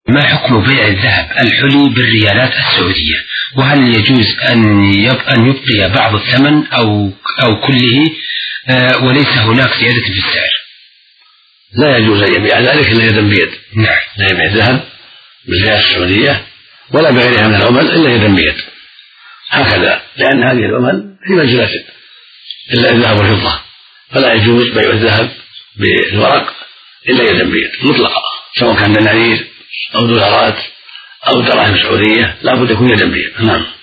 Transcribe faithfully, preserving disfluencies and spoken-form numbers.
ما حكم بيع الذهب الحلي بالريالات السعودية؟ وهل يجوز أن أن يبقي بعض الثمن أو أو كله آه وليس هناك زيادة في السعر؟ لا يجوز أن يبيع ذلك إلا يدا بيد. نعم. لا يبيع الذهب بالريال السعودية ولا بغيرها من العمل إلا يدا بيد هكذا، لأن هذه العمل في منزلة إلا الذهب والفضة، فلا يجوز بيع الذهب بالورق إلا يدا بيد مطلقا، سواء كان دنانير أو دولارات أو دراهم سعودية لا بد يكون يدا بيد. نعم.